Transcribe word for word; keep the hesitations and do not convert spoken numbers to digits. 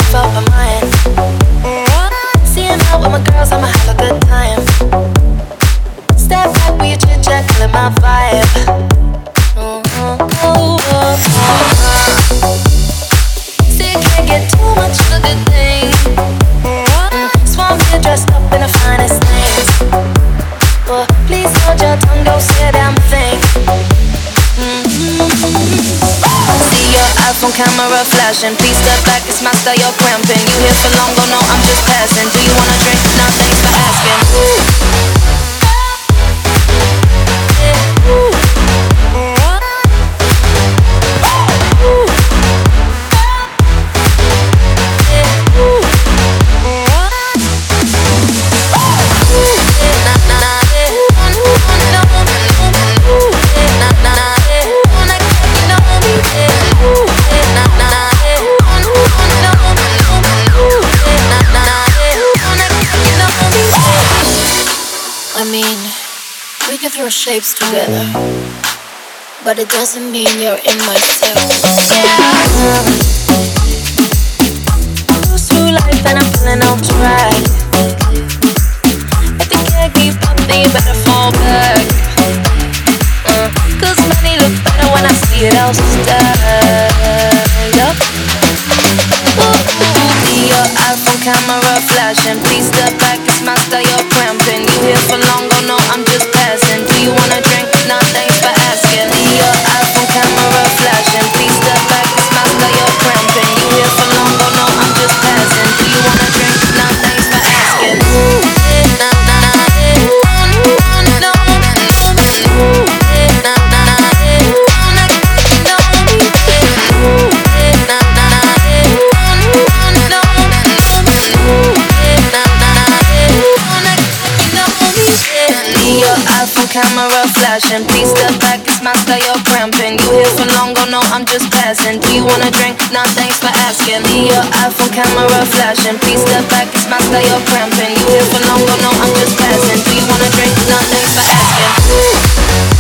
up my mind. Seeing out with my girls, I'ma have a good time. Step back with your chit chat, killing my vibe. Mm-hmm. Ooh, oh, oh. See, you can't get too much of a good thing. Mm, Swamp here dressed up in the finest things. Well, please hold your tongue, go say a damn thing. See your iPhone camera flashing. Please step back, it's my style, you're cramping. You here for long, oh no, I'm just passing. Do you wanna drink? Nah, thanks for asking. I mean, we can throw shapes together, but it doesn't mean you're in my cell. Yeah. Cruise through life and I'm feeling on track. If you can't keep up, then you better fall back. uh, Cause money look better when I see it all stacked up. See your iPhone camera flashing. Please step back, it's my style, you're cramping. You here for long, oh no, I'm just passing. Do you wanna drink? Nah, thanks for asking. See your iPhone camera flashing. Please step back, it's my style, you're cramping. You here for long, oh no, I'm just passing. Do you wanna drink? Nah, thanks for asking. Nah, nah, nah, nah, no, no, no, nah, nah, nah, camera flashing. Please step back, it's my style, you're cramping. You here for long, oh no, I'm just passing. Do you wanna drink? Nah, thanks for asking. See your iPhone camera flashing. Please step back, it's my style, you're cramping. You here for long, oh no, I'm just passing. Do you wanna drink? Nah, thanks for asking.